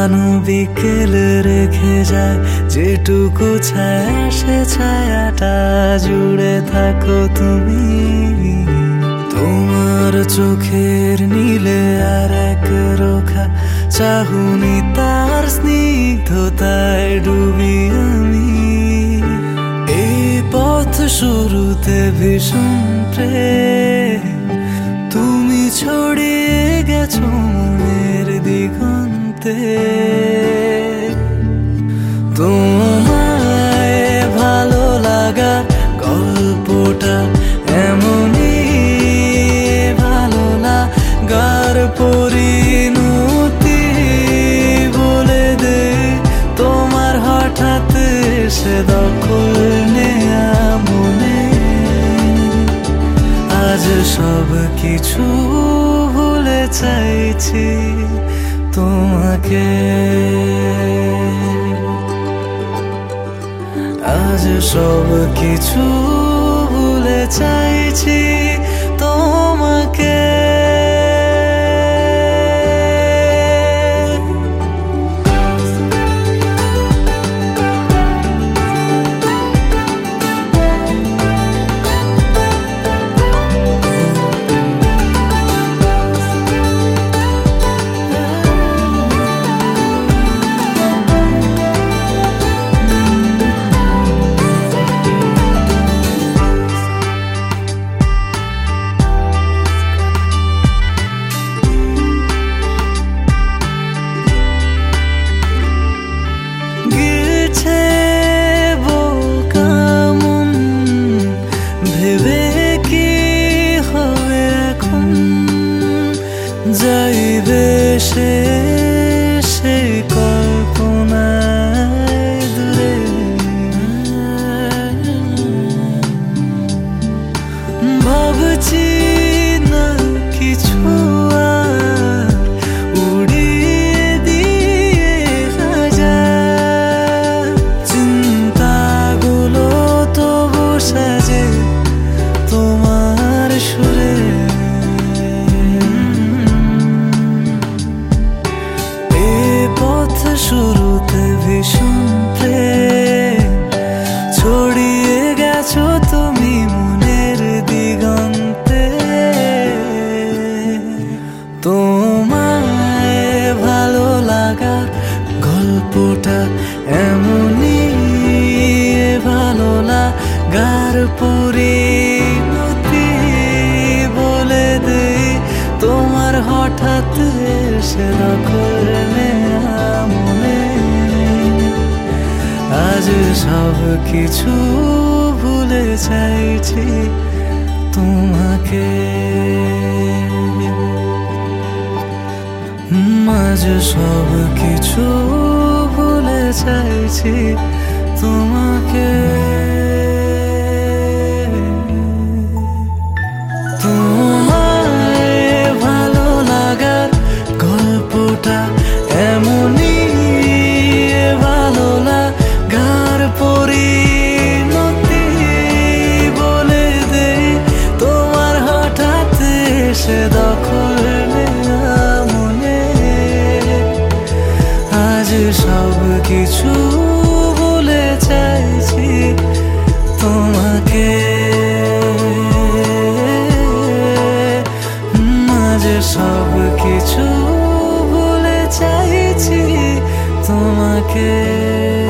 যেন বিকেল রেখে যায়, যেটুকু ছায়া সে ছায়াটা জুড়ে থাকো তুমি। তোমার চোখের নীলে আর এক রোখা চাহুনি, তার স্নিগ্ধতায় ডুবি আমি। এই পথ শুরুতে ভীষণ প্রেম, তুমি ছড়িয়ে গেছো মনের দিগন্তে। তোমায় ভালো লাগার গল্পটা এমনই, ভালো লাগার পরিণতি বলে দে। তোমার হঠাৎ এসে দখল নেয়া মনে, আজ সব কিছু ভুলে চাইছি তোমাকে। আজ সব কিছু ভুলে চাইছি তোমাকে। যাইবে সে সেই কল্পনায় দূরে, ভাবছি না কিছু আর উড়িয়ে দিয়ে হাজার চিন্তাগুলো তবু সাজে তোমার সুরে। শুরুতে ভীষণ প্রেম, ছড়িয়ে গেছো তুমি মনের দিগন্তে। তোমায় ভালো লাগার গল্পটা এমনই, ভালো লাগার পরিণতি বলে দে। তোমার হঠাৎ এসে দখল নেয়া মনে, আজ সব কিছু ভুলে চাইছি তোমাকে। আজ সব কিছু ভুলে চাইছি তোমাকে। এমনই ভালো লাগার পরিণতি বলে দে। তোমার হঠাৎ এসে দখল নেয়া মনে, আজ সব কিছু ভুলে চাইছি তোমাকে। আজ সব কিছু চাইছি তোমাকে।